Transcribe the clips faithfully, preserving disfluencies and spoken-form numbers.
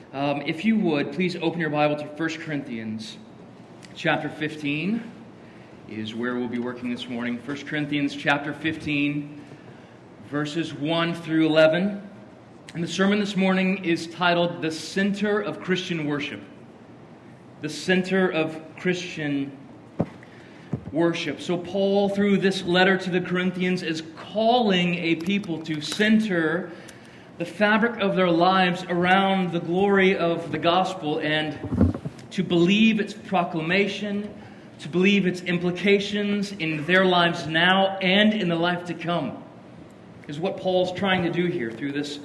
Um, if you would, please open your Bible to First Corinthians chapter fifteen is where we'll be working this morning. First Corinthians chapter fifteen, verses one through eleven. And the sermon this morning is titled, The Center of Christian Worship. The Center of Christian Worship. So Paul, through this letter to the Corinthians, is calling a people to center the fabric of their lives around the glory of the gospel and to believe its proclamation, to believe its implications in their lives now and in the life to come, is what Paul's trying to do here through this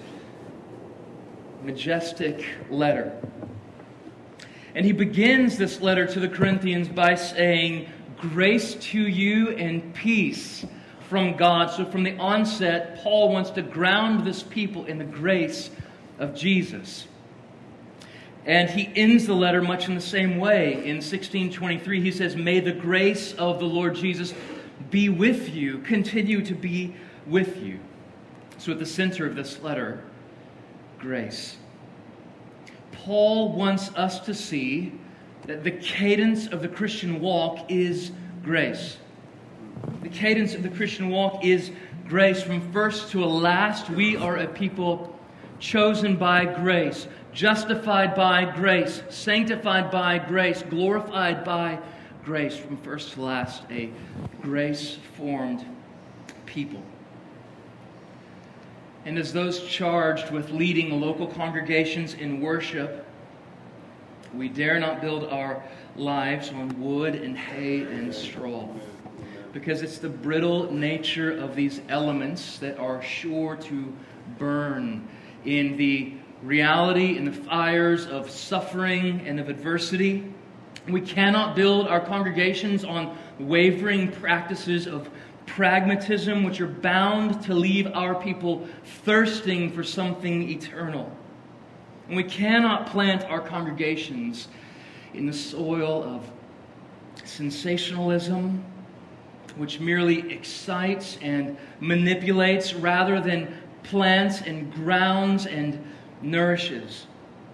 majestic letter. And he begins this letter to the Corinthians by saying, "Grace to you and peace from God." So from the onset, Paul wants to ground this people in the grace of Jesus. And he ends the letter much in the same way. In sixteen twenty-three, he says, "May the grace of the Lord Jesus be with you, continue to be with you." So at the center of this letter, grace. Paul wants us to see that the cadence of the Christian walk is grace. The cadence of the Christian walk is grace. From first to last, we are a people chosen by grace, justified by grace, sanctified by grace, glorified by grace. From first to last, a grace-formed people. And as those charged with leading local congregations in worship, we dare not build our lives on wood and hay and straw, because it's the brittle nature of these elements that are sure to burn in the reality, in the fires of suffering and of adversity. We cannot build our congregations on wavering practices of pragmatism, which are bound to leave our people thirsting for something eternal. And we cannot plant our congregations in the soil of sensationalism, which merely excites and manipulates rather than plants and grounds and nourishes.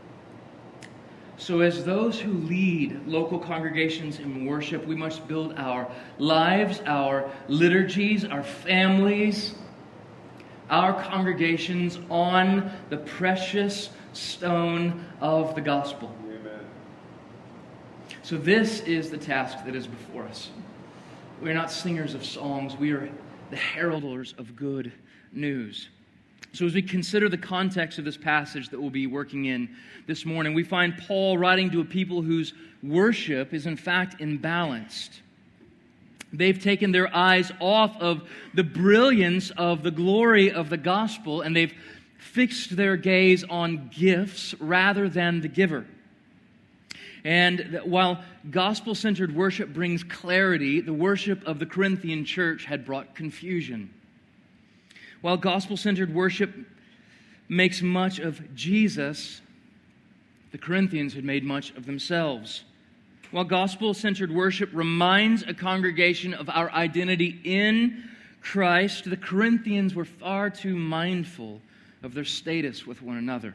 So as those who lead local congregations in worship, we must build our lives, our liturgies, our families, our congregations on the precious stone of the gospel. Amen. So this is the task that is before us. We are not singers of songs. We are the heralders of good news. So as we consider the context of this passage that we'll be working in this morning, we find Paul writing to a people whose worship is in fact imbalanced. They've taken their eyes off of the brilliance of the glory of the gospel, and they've fixed their gaze on gifts rather than the giver. And while gospel-centered worship brings clarity, the worship of the Corinthian church had brought confusion. While gospel-centered worship makes much of Jesus, the Corinthians had made much of themselves. While gospel-centered worship reminds a congregation of our identity in Christ, the Corinthians were far too mindful of their status with one another.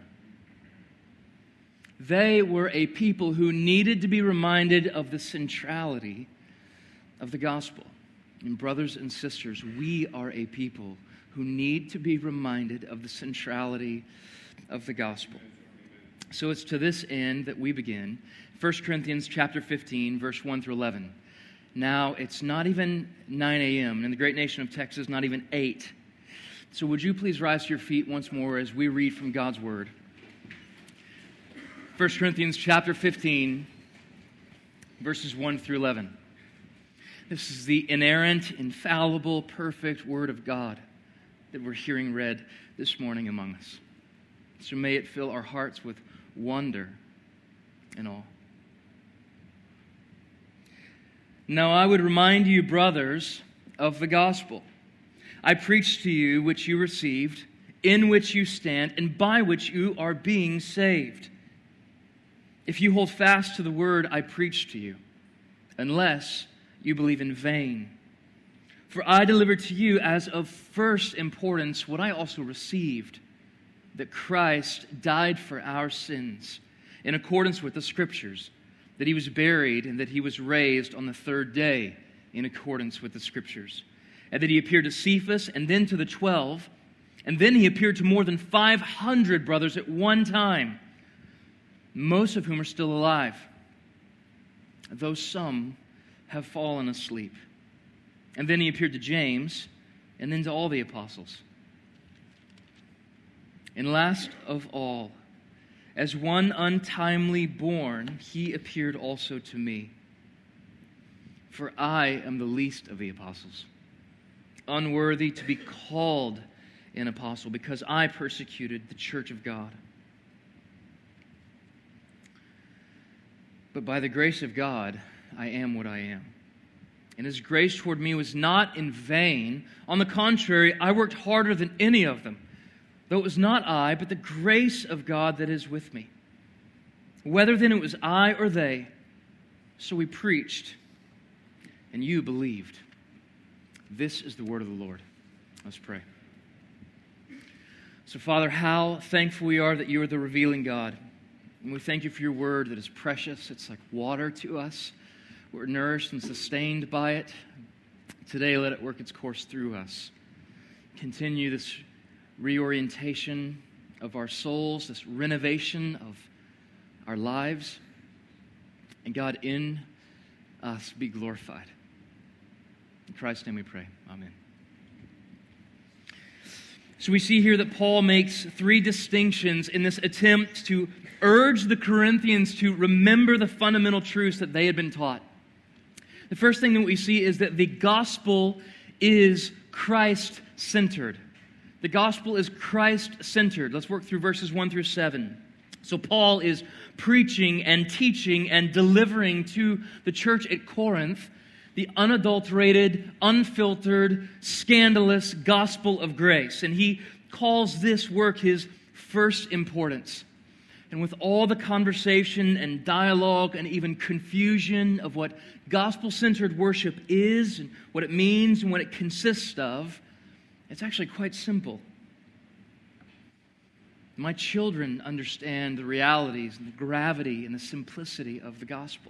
They were a people who needed to be reminded of the centrality of the gospel. And brothers and sisters, we are a people who need to be reminded of the centrality of the gospel. So it's to this end that we begin. First Corinthians chapter fifteen, verse one through eleven. Now, it's not even nine a.m. In the great nation of Texas, not even eight. So would you please rise to your feet once more as we read from God's Word. First Corinthians chapter fifteen, verses one through eleven. This is the inerrant, infallible, perfect Word of God that we're hearing read this morning among us. So may it fill our hearts with wonder and awe. Now I would remind you, brothers, of the gospel I preached to you, which you received, in which you stand, and by which you are being saved, if you hold fast to the word I preached to you, unless you believe in vain. For I delivered to you as of first importance what I also received, that Christ died for our sins in accordance with the Scriptures, that he was buried and that he was raised on the third day in accordance with the Scriptures, and that he appeared to Cephas and then to the twelve, and then he appeared to more than five hundred brothers at one time, most of whom are still alive, though some have fallen asleep. And then he appeared to James, and then to all the apostles. And last of all, as one untimely born, he appeared also to me. For I am the least of the apostles, unworthy to be called an apostle, because I persecuted the church of God. But by the grace of God, I am what I am. And his grace toward me was not in vain. On the contrary, I worked harder than any of them, though it was not I, but the grace of God that is with me. Whether then it was I or they, so we preached, and you believed. This is the word of the Lord. Let's pray. So, Father, how thankful we are that you are the revealing God. And we thank you for your word that is precious. It's like water to us. We're nourished and sustained by it. Today, let it work its course through us. Continue this reorientation of our souls, this renovation of our lives. And God, in us, be glorified. In Christ's name we pray. Amen. So we see here that Paul makes three distinctions in this attempt to urge the Corinthians to remember the fundamental truths that they had been taught. The first thing that we see is that the gospel is Christ-centered. The gospel is Christ-centered. Let's work through verses one through seven. So Paul is preaching and teaching and delivering to the church at Corinth the unadulterated, unfiltered, scandalous gospel of grace. And he calls this work his first importance. And with all the conversation and dialogue and even confusion of what gospel-centered worship is and what it means and what it consists of, it's actually quite simple. My children understand the realities and the gravity and the simplicity of the gospel.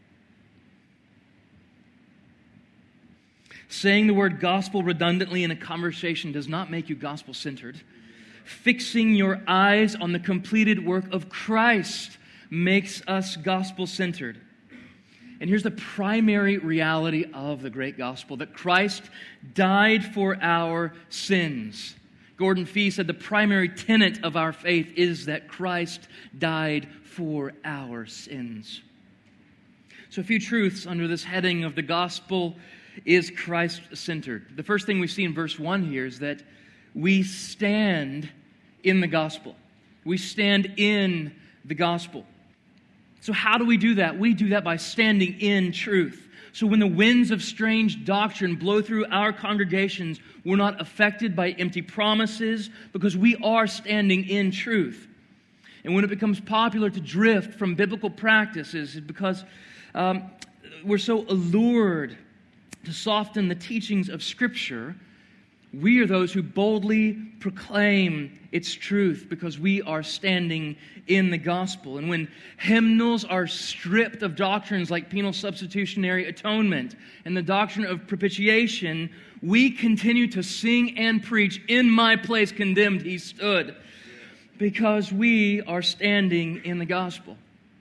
Saying the word gospel redundantly in a conversation does not make you gospel-centered. Fixing your eyes on the completed work of Christ makes us gospel-centered. And here's the primary reality of the great gospel, that Christ died for our sins. Gordon Fee said the primary tenet of our faith is that Christ died for our sins. So a few truths under this heading of the gospel is Christ-centered. The first thing we see in verse one here is that we stand in the gospel. We stand in the gospel. So how do we do that? We do that by standing in truth. So when the winds of strange doctrine blow through our congregations, we're not affected by empty promises because we are standing in truth. And when it becomes popular to drift from biblical practices, it's because um, we're so allured to soften the teachings of Scripture. We are those who boldly proclaim its truth because we are standing in the gospel. And when hymnals are stripped of doctrines like penal substitutionary atonement and the doctrine of propitiation, we continue to sing and preach, "In my place condemned he stood," because we are standing in the gospel.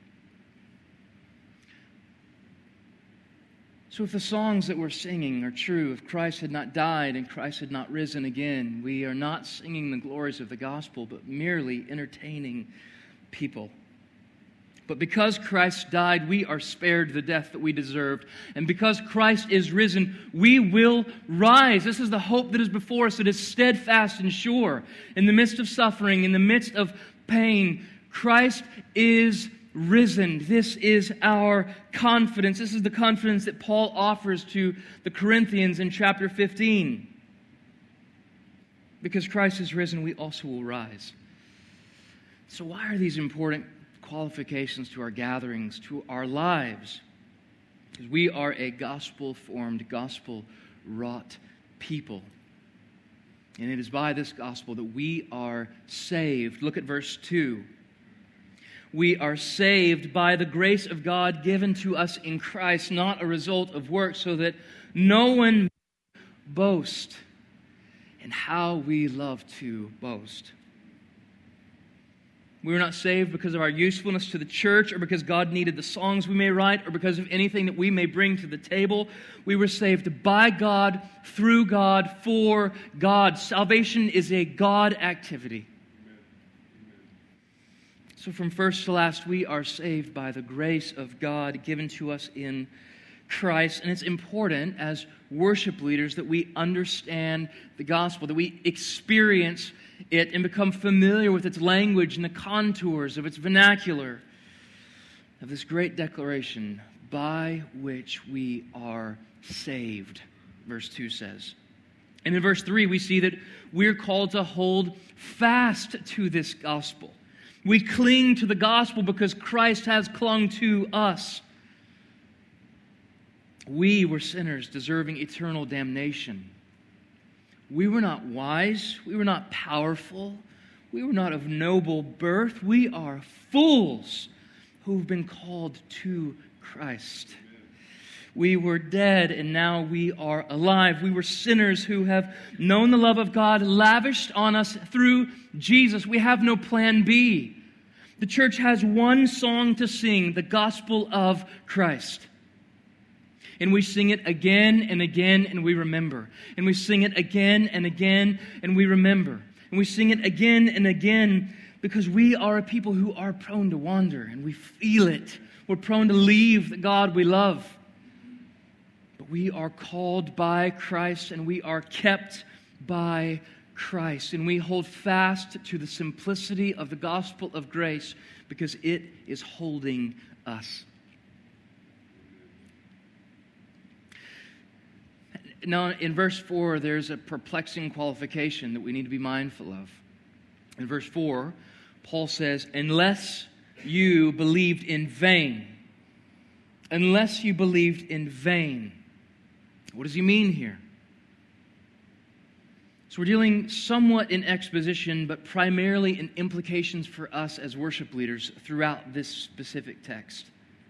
So if the songs that we're singing are true, if Christ had not died and Christ had not risen again, we are not singing the glories of the gospel, but merely entertaining people. But because Christ died, we are spared the death that we deserved. And because Christ is risen, we will rise. This is the hope that is before us. It is steadfast and sure. In the midst of suffering, in the midst of pain, Christ is risen. This is our confidence. This is the confidence that Paul offers to the Corinthians in chapter fifteen. Because Christ is risen, we also will rise. So why are these important qualifications to our gatherings, to our lives? Because we are a gospel-formed, gospel-wrought people. And it is by this gospel that we are saved. Look at verse two. We are saved by the grace of God given to us in Christ, not a result of works, so that no one may boast. And how we love to boast. We were not saved because of our usefulness to the church, or because God needed the songs we may write, or because of anything that we may bring to the table. We were saved by God, through God, for God. Salvation is a God activity. So from first to last, we are saved by the grace of God given to us in Christ. And it's important as worship leaders that we understand the gospel, that we experience it and become familiar with its language and the contours of its vernacular, of this great declaration by which we are saved, verse two says. And in verse three, we see that we're called to hold fast to this gospel. We cling to the gospel because Christ has clung to us. We were sinners deserving eternal damnation. We were not wise. We were not powerful. We were not of noble birth. We are fools who've been called to Christ. We were dead and now we are alive. We were sinners who have known the love of God lavished on us through Jesus. We have no plan B. The church has one song to sing, the gospel of Christ. And we sing it again and again, and we remember. And we sing it again and again, and we remember. And we sing it again and again because we are a people who are prone to wander, and we feel it. We're prone to leave the God we love. But we are called by Christ, and we are kept by Christ. And we hold fast to the simplicity of the gospel of grace because it is holding us. Now, in verse four, there's a perplexing qualification that we need to be mindful of. In verse four, Paul says, unless you believed in vain. Unless you believed in vain. What does he mean here? So we're dealing somewhat in exposition, but primarily in implications for us as worship leaders throughout this specific text.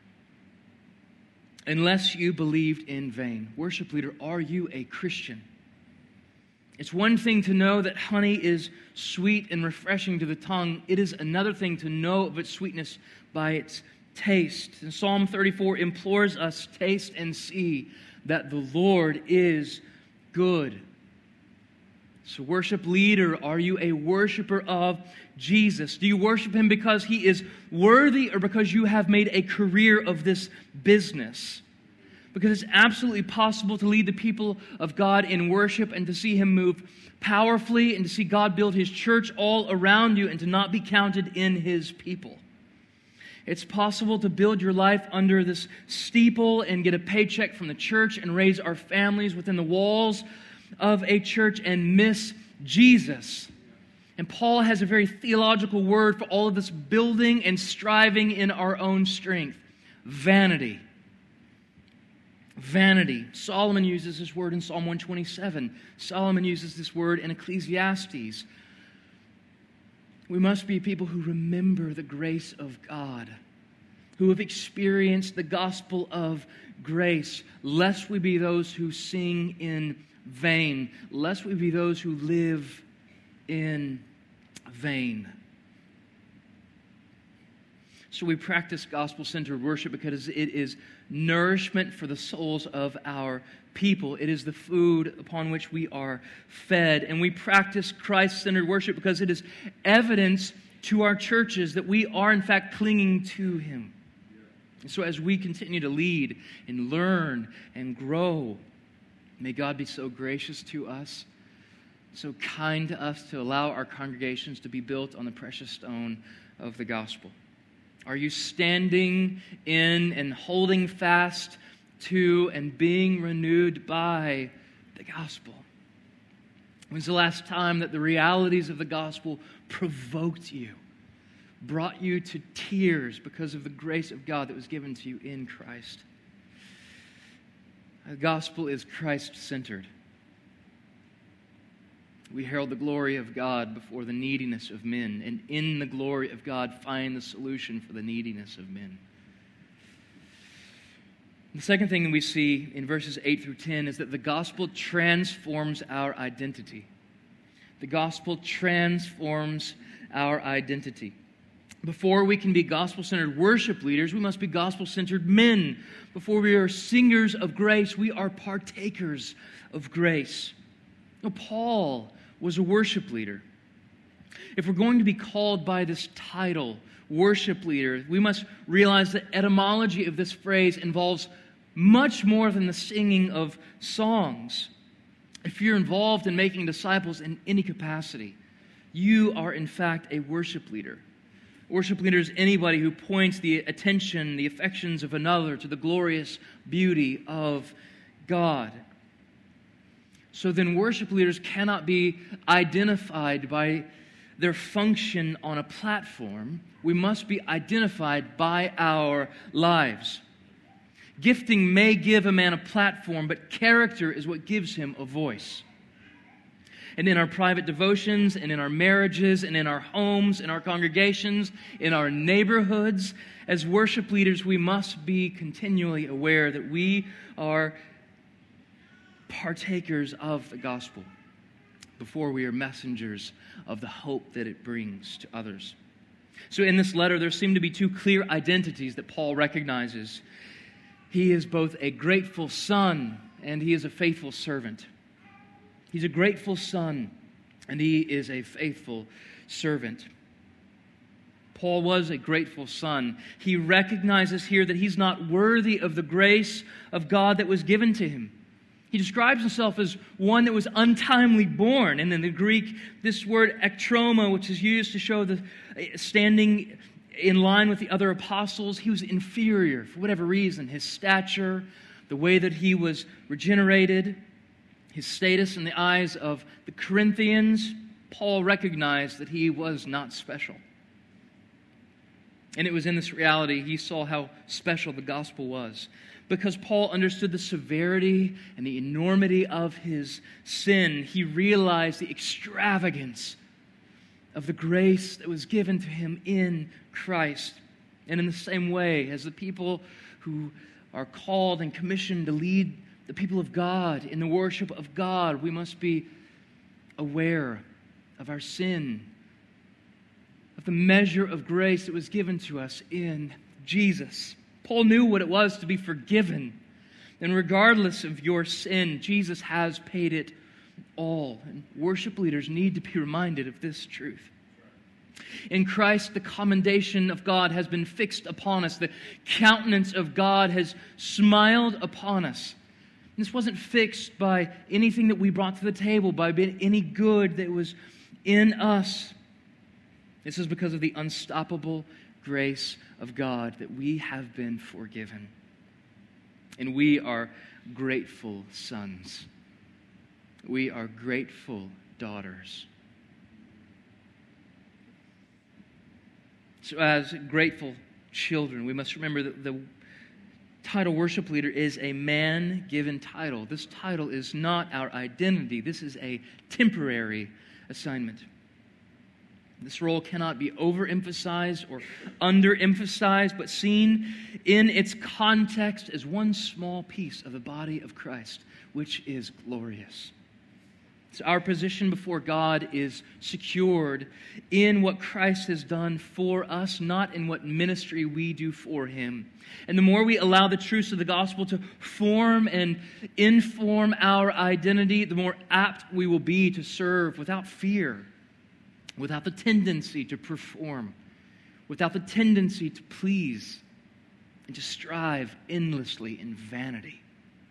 Unless you believed in vain. Worship leader, are you a Christian? It's one thing to know that honey is sweet and refreshing to the tongue. It is another thing to know of its sweetness by its taste. And Psalm thirty-four implores us, taste and see that the Lord is good. So worship leader, are you a worshiper of Jesus? Do you worship Him because He is worthy or because you have made a career of this business? Because it's absolutely possible to lead the people of God in worship and to see Him move powerfully and to see God build His church all around you and to not be counted in His people. It's possible to build your life under this steeple and get a paycheck from the church and raise our families within the walls of a church and miss Jesus. And Paul has a very theological word for all of this building and striving in our own strength. Vanity. Vanity. Solomon uses this word in Psalm one twenty-seven. Solomon uses this word in Ecclesiastes. We must be people who remember the grace of God, who have experienced the gospel of grace, lest we be those who sing in vain, lest we be those who live in vain. So we practice gospel-centered worship because it is nourishment for the souls of our people. It is the food upon which we are fed. And we practice Christ-centered worship because it is evidence to our churches that we are in fact clinging to Him. And so as we continue to lead and learn and grow, may God be so gracious to us, so kind to us to allow our congregations to be built on the precious stone of the gospel. Are you standing in and holding fast to and being renewed by the gospel? When's the last time that the realities of the gospel provoked you, brought you to tears because of the grace of God that was given to you in Christ? The gospel is Christ-centered. We herald the glory of God before the neediness of men, and in the glory of God find the solution for the neediness of men. The second thing that we see in verses eight through ten is that the gospel transforms our identity. The gospel transforms our identity. Before we can be gospel-centered worship leaders, we must be gospel-centered men. Before we are singers of grace, we are partakers of grace. Now, Paul was a worship leader. If we're going to be called by this title, worship leader, we must realize the etymology of this phrase involves much more than the singing of songs. If you're involved in making disciples in any capacity, you are in fact a worship leader. Worship leader is anybody who points the attention, the affections of another to the glorious beauty of God. So then worship leaders cannot be identified by their function on a platform. We must be identified by our lives. Gifting may give a man a platform, but character is what gives him a voice. And in our private devotions, and in our marriages, and in our homes, in our congregations, in our neighborhoods, as worship leaders, we must be continually aware that we are partakers of the gospel before we are messengers of the hope that it brings to others. So in this letter, there seem to be two clear identities that Paul recognizes. He is both a grateful son and he is a faithful servant. He's a grateful son and he is a faithful servant. Paul was a grateful son. He recognizes here that he's not worthy of the grace of God that was given to him. He describes himself as one that was untimely born. And in the Greek, this word ektroma, which is used to show the standing in line with the other apostles, he was inferior for whatever reason. His stature, the way that he was regenerated, his status in the eyes of the Corinthians, Paul recognized that he was not special. And it was in this reality he saw how special the gospel was. Because Paul understood the severity and the enormity of his sin, he realized the extravagance of the grace that was given to him in Christ. And in the same way, as the people who are called and commissioned to lead the people of God in the worship of God, we must be aware of our sin, of the measure of grace that was given to us in Jesus. Paul knew what it was to be forgiven. And regardless of your sin, Jesus has paid it all. And worship leaders need to be reminded of this truth. In Christ, the commendation of God has been fixed upon us. The countenance of God has smiled upon us. And this wasn't fixed by anything that we brought to the table, by any good that was in us. This is because of the unstoppable grace of God that we have been forgiven. And we are grateful sons. We are grateful daughters. So as grateful children, we must remember that the title worship leader is a man-given title. This title is not our identity. This is a temporary assignment. This role cannot be overemphasized or underemphasized, but seen in its context as one small piece of the body of Christ, which is glorious. So our position before God is secured in what Christ has done for us, not in what ministry we do for Him. And the more we allow the truths of the gospel to form and inform our identity, the more apt we will be to serve without fear, without the tendency to perform, without the tendency to please, and to strive endlessly in vanity.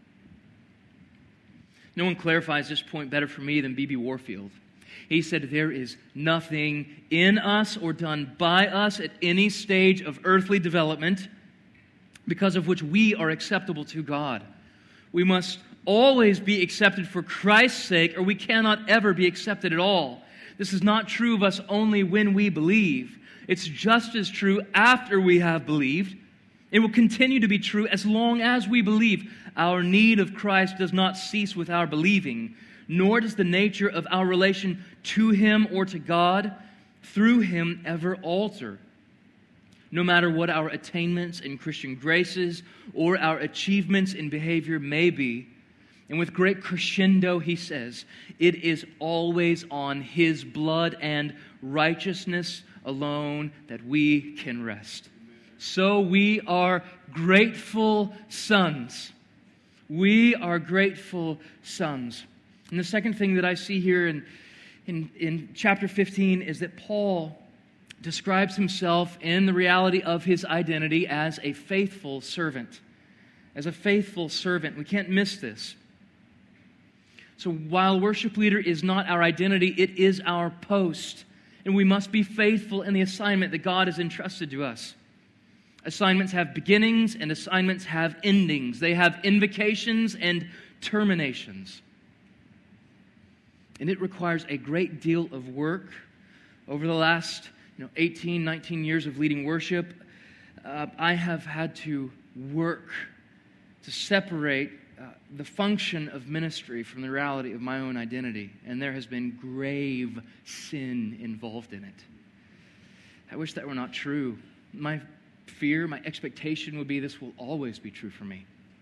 No one clarifies this point better for me than B B Warfield. He said, there is nothing in us or done by us at any stage of earthly development because of which we are acceptable to God. We must always be accepted for Christ's sake, or we cannot ever be accepted at all. This is not true of us only when we believe. It's just as true after we have believed. It will continue to be true as long as we believe. Our need of Christ does not cease with our believing, nor does the nature of our relation to Him or to God through Him ever alter. No matter what our attainments in Christian graces or our achievements in behavior may be, and with great crescendo he says, it is always on His blood and righteousness alone that we can rest. So we are grateful sons. We are grateful sons. And the second thing that I see here in, in, in chapter fifteen is that Paul describes himself in the reality of his identity as a faithful servant. As a faithful servant. We can't miss this. So while worship leader is not our identity, it is our post. And we must be faithful in the assignment that God has entrusted to us. Assignments have beginnings and assignments have endings. They have invocations and terminations. And it requires a great deal of work. Over the last you know, eighteen, nineteen years of leading worship, uh, I have had to work to separate uh, the function of ministry from the reality of my own identity. And there has been grave sin involved in it. I wish that were not true. My fear, my expectation would be this will always be true for me.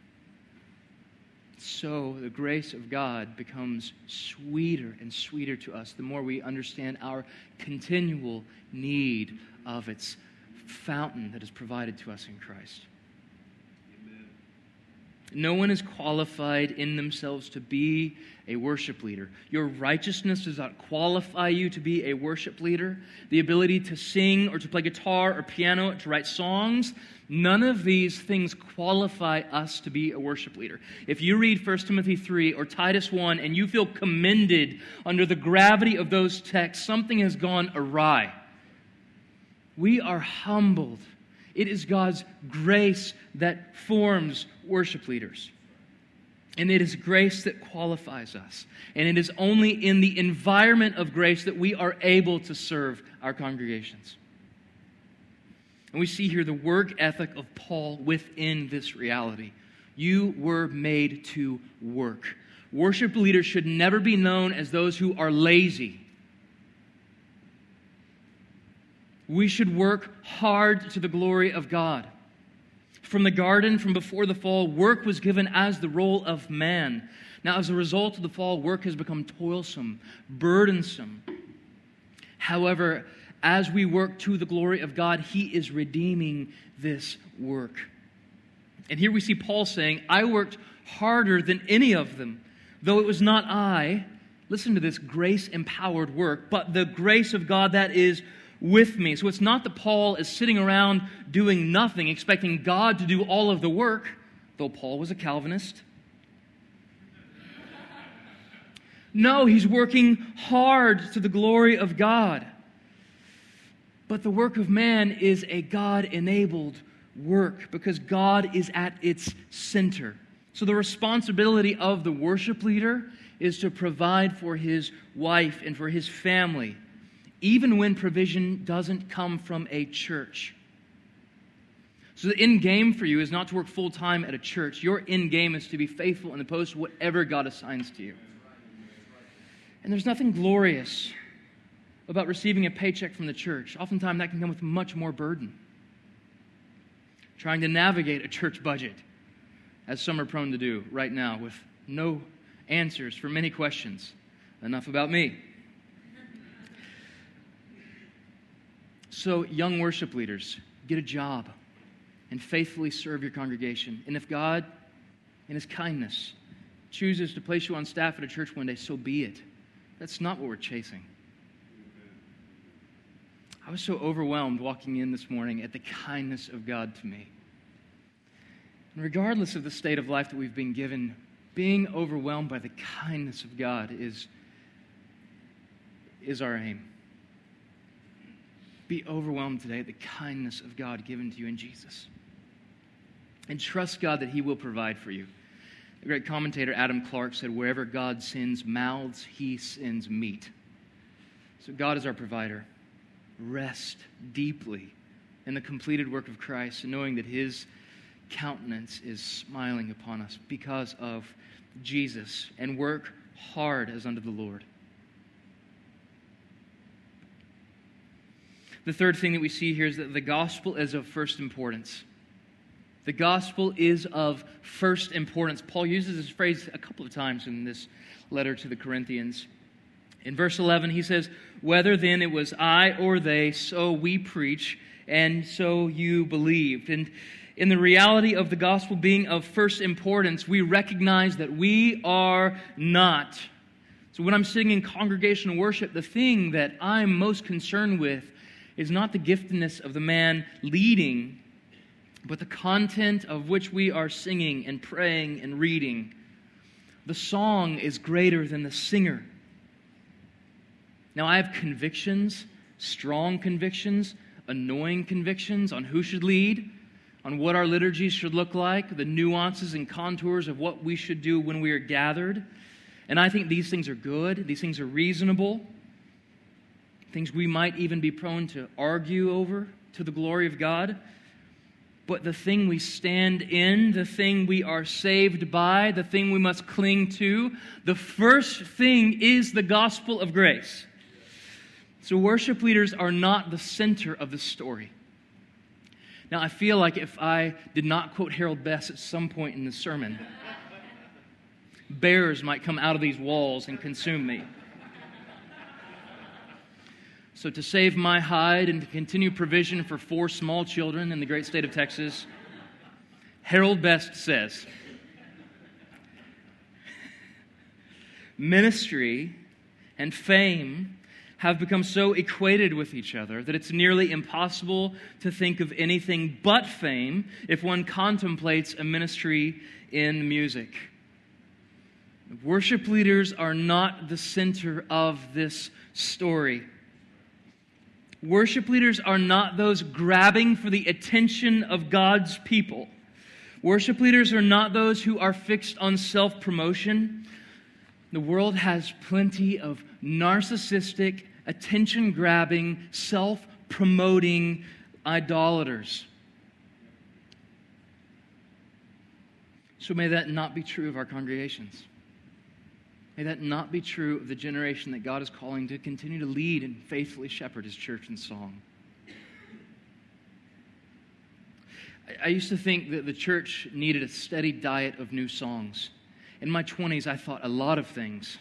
So the grace of God becomes sweeter and sweeter to us the more we understand our continual need of its fountain that is provided to us in Christ. Amen. No one is qualified in themselves to be a worship leader. Your righteousness does not qualify you to be a worship leader. The ability to sing or to play guitar or piano, or to write songs, none of these things qualify us to be a worship leader. If you read First Timothy three or Titus one and you feel commended under the gravity of those texts, something has gone awry. We are humbled. It is God's grace that forms worship leaders. And it is grace that qualifies us. And it is only in the environment of grace that we are able to serve our congregations. And we see here the work ethic of Paul within this reality. You were made to work. Worship leaders should never be known as those who are lazy. We should work hard to the glory of God. From the garden, from before the fall, work was given as the role of man. Now, as a result of the fall, work has become toilsome, burdensome. However, as we work to the glory of God, He is redeeming this work. And here we see Paul saying, I worked harder than any of them, though it was not I, listen to this, grace-empowered work, but the grace of God that is with me. So it's not that Paul is sitting around doing nothing, expecting God to do all of the work, though Paul was a Calvinist. No, he's working hard to the glory of God. But the work of man is a God-enabled work because God is at its center. So the responsibility of the worship leader is to provide for his wife and for his family, even when provision doesn't come from a church. So the end game for you is not to work full-time at a church. Your end game is to be faithful in the post whatever God assigns to you. And there's nothing glorious about receiving a paycheck from the church. Oftentimes that can come with much more burden. Trying to navigate a church budget, as some are prone to do right now, with no answers for many questions. Enough about me. So, young worship leaders, get a job and faithfully serve your congregation. And if God, in His kindness, chooses to place you on staff at a church one day, so be it. That's not what we're chasing. I was so overwhelmed walking in this morning at the kindness of God to me. And regardless of the state of life that we've been given, being overwhelmed by the kindness of God is, is our aim. Be overwhelmed today at the kindness of God given to you in Jesus. And trust God that He will provide for you. The great commentator Adam Clark said, wherever God sends mouths, He sends meat. So God is our provider. Rest deeply in the completed work of Christ and knowing that His countenance is smiling upon us because of Jesus. And work hard as unto the Lord. The third thing that we see here is that the gospel is of first importance. The gospel is of first importance. Paul uses this phrase a couple of times in this letter to the Corinthians. In verse eleven, he says, "Whether then it was I or they, so we preach, and so you believed." And in the reality of the gospel being of first importance, we recognize that we are not. So when I'm sitting in congregational worship, the thing that I'm most concerned with is not the giftedness of the man leading, but the content of which we are singing and praying and reading. The song is greater than the singer. Now, I have convictions, strong convictions, annoying convictions on who should lead, on what our liturgies should look like, the nuances and contours of what we should do when we are gathered. And I think these things are good. These things are reasonable. Things we might even be prone to argue over to the glory of God. But the thing we stand in, the thing we are saved by, the thing we must cling to, the first thing is the gospel of grace. So worship leaders are not the center of the story. Now, I feel like if I did not quote Harold Best at some point in the sermon, bears might come out of these walls and consume me. So to save my hide and to continue provision for four small children in the great state of Texas, Harold Best says, "Ministry and fame have become so equated with each other that it's nearly impossible to think of anything but fame if one contemplates a ministry in music." Worship leaders are not the center of this story. Worship leaders are not those grabbing for the attention of God's people. Worship leaders are not those who are fixed on self-promotion. The world has plenty of narcissistic, attention-grabbing, self-promoting idolaters. So may that not be true of our congregations. May that not be true of the generation that God is calling to continue to lead and faithfully shepherd His church in song. I used to think that the church needed a steady diet of new songs. In my twenties, I thought a lot of things.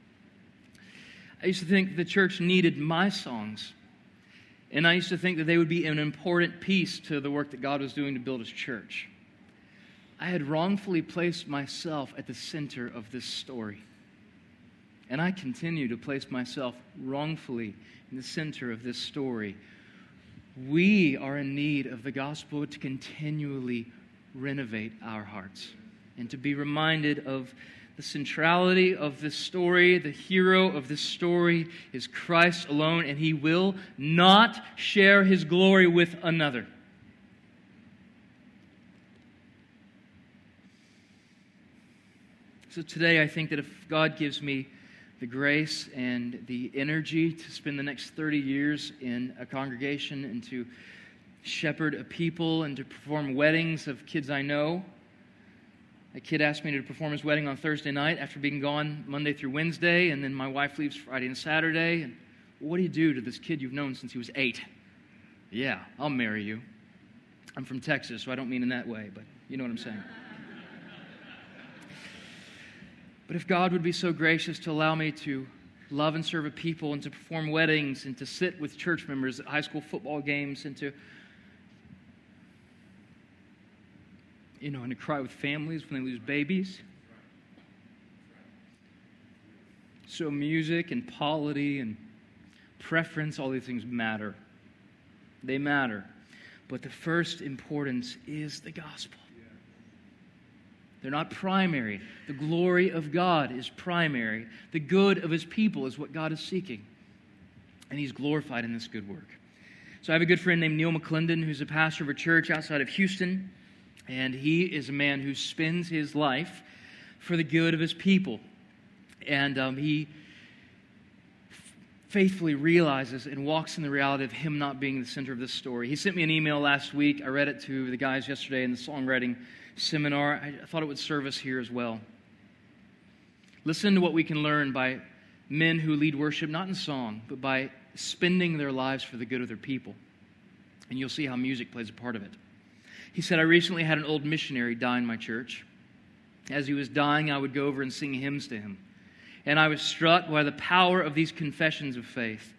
I used to think the church needed my songs. And I used to think that they would be an important piece to the work that God was doing to build His church. I had wrongfully placed myself at the center of this story. And I continue to place myself wrongfully in the center of this story. We are in need of the gospel to continually renovate our hearts and to be reminded of the centrality of this story. The hero of this story is Christ alone, and He will not share His glory with another. So today I think that if God gives me the grace and the energy to spend the next thirty years in a congregation and to shepherd a people and to perform weddings of kids I know. A kid asked me to perform his wedding on Thursday night after being gone Monday through Wednesday, and then my wife leaves Friday and Saturday. And what do you do to this kid you've known since he was eight? Yeah, I'll marry you. I'm from Texas, so I don't mean in that way, but you know what I'm saying. But if God would be so gracious to allow me to love and serve a people and to perform weddings and to sit with church members at high school football games and to, you know, and to cry with families when they lose babies. So music and polity and preference, all these things matter. They matter. But the first importance is the gospel. They're not primary. The glory of God is primary. The good of His people is what God is seeking. And He's glorified in this good work. So I have a good friend named Neil McClendon who's a pastor of a church outside of Houston. And he is a man who spends his life for the good of his people. And um, he faithfully realizes and walks in the reality of him not being the center of this story. He sent me an email last week. I read it to the guys yesterday in the songwriting seminar. I thought it would serve us here as well. Listen to what we can learn by men who lead worship, not in song, but by spending their lives for the good of their people. And you'll see how music plays a part of it. He said, I recently had an old missionary die in my church. As he was dying, I would go over and sing hymns to him. And I was struck by the power of these confessions of faith.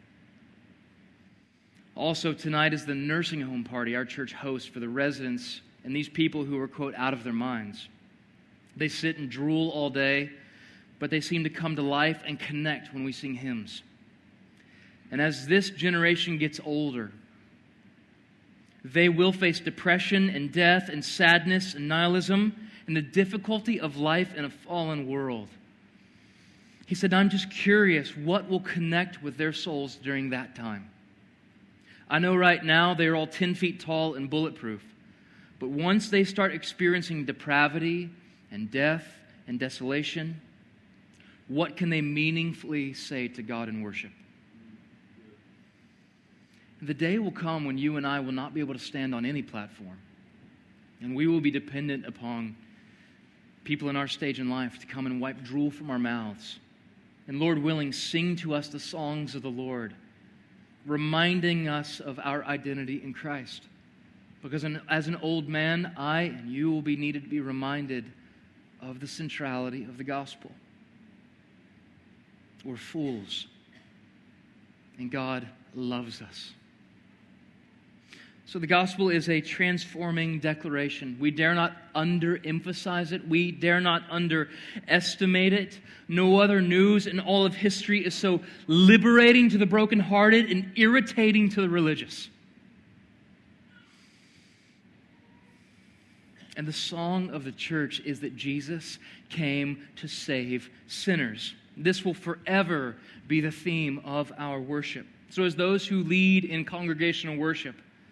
Also, tonight is the nursing home party our church hosts for the residents and these people who are, quote, out of their minds. They sit and drool all day, but they seem to come to life and connect when we sing hymns. And as this generation gets older, they will face depression and death and sadness and nihilism and the difficulty of life in a fallen world. He said, I'm just curious what will connect with their souls during that time. I know right now they're all ten feet tall and bulletproof, but once they start experiencing depravity and death and desolation, what can they meaningfully say to God in worship? The day will come when you and I will not be able to stand on any platform, and we will be dependent upon people in our stage in life to come and wipe drool from our mouths, and Lord willing, sing to us the songs of the Lord, reminding us of our identity in Christ. Because as an old man, I and you will be needed to be reminded of the centrality of the gospel. We're fools, and God loves us. So the gospel is a transforming declaration. We dare not underemphasize it. We dare not underestimate it. No other news in all of history is so liberating to the brokenhearted and irritating to the religious. And the song of the church is that Jesus came to save sinners. This will forever be the theme of our worship. So as those who lead in congregational worship,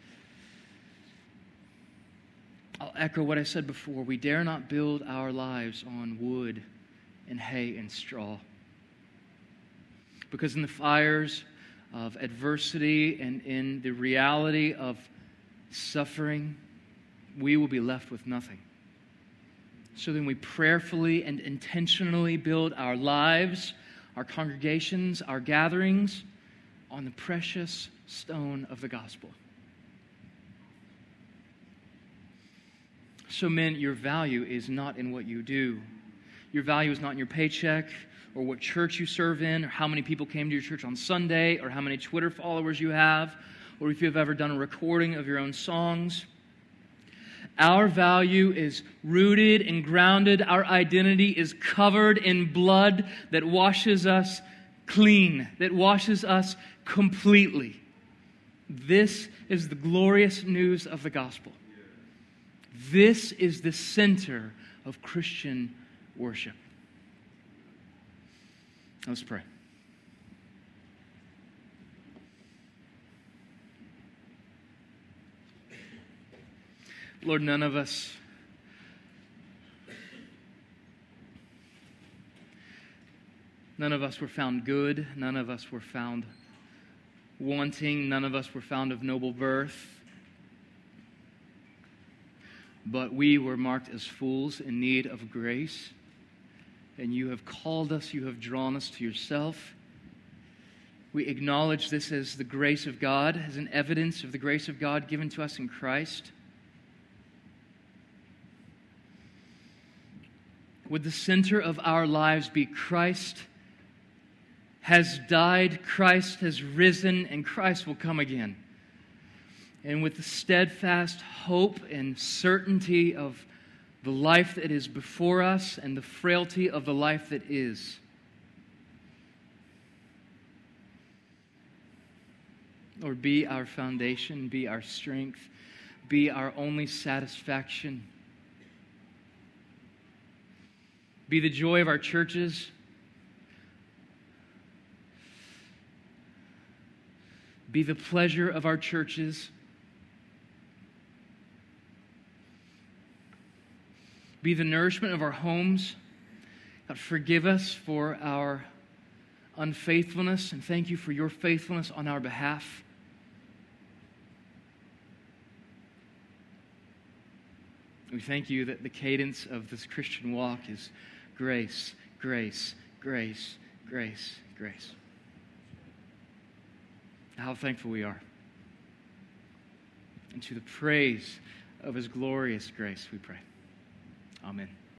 I'll echo what I said before. We dare not build our lives on wood and hay and straw. Because in the fires of adversity and in the reality of suffering, we will be left with nothing. So then we prayerfully and intentionally build our lives, our congregations, our gatherings on the precious stone of the gospel. So men, your value is not in what you do. Your value is not in your paycheck or what church you serve in or how many people came to your church on Sunday or how many Twitter followers you have or if you've ever done a recording of your own songs. Our value is rooted and grounded. Our identity is covered in blood that washes us clean, that washes us completely. This is the glorious news of the gospel. This is the center of Christian worship. Let's pray. Lord, none of us none of us were found good. None of us were found wanting. None of us were found of noble birth. But we were marked as fools in need of grace. And you have called us, you have drawn us to yourself. We acknowledge this as the grace of God, as an evidence of the grace of God given to us in Christ. Would the center of our lives be Christ has died, Christ has risen, and Christ will come again. And with the steadfast hope and certainty of the life that is before us and the frailty of the life that is. Lord, be our foundation, be our strength, be our only satisfaction. Be the joy of our churches. Be the pleasure of our churches. Be the nourishment of our homes. God, forgive us for our unfaithfulness, and thank you for your faithfulness on our behalf. We thank you that the cadence of this Christian walk is grace, grace, grace, grace, grace. How thankful we are. And to the praise of His glorious grace, we pray. Amen.